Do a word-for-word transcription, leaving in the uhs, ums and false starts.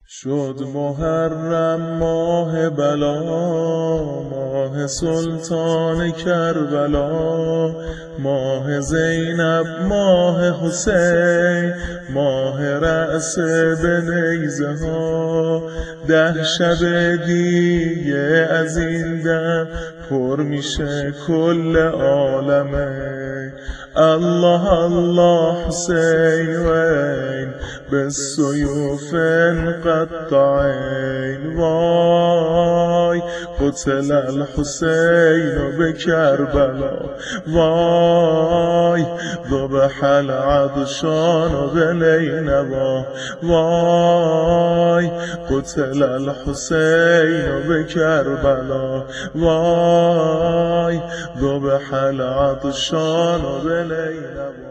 شد محرم ماه بلا، ماه سلطان کربلا، ماه زینب، ماه حسین، ماه رأس به نیزه ها. ده شب دیگه از این دم پر میشه کل عالمه. الله الله حسین وین بالسیوف انقطعین. وای قتل الحسین به کربلا، وای ذبح العطشان بنینوا، وای قتل الحسین به کربلا، وای ذبح العطشان بنینوا.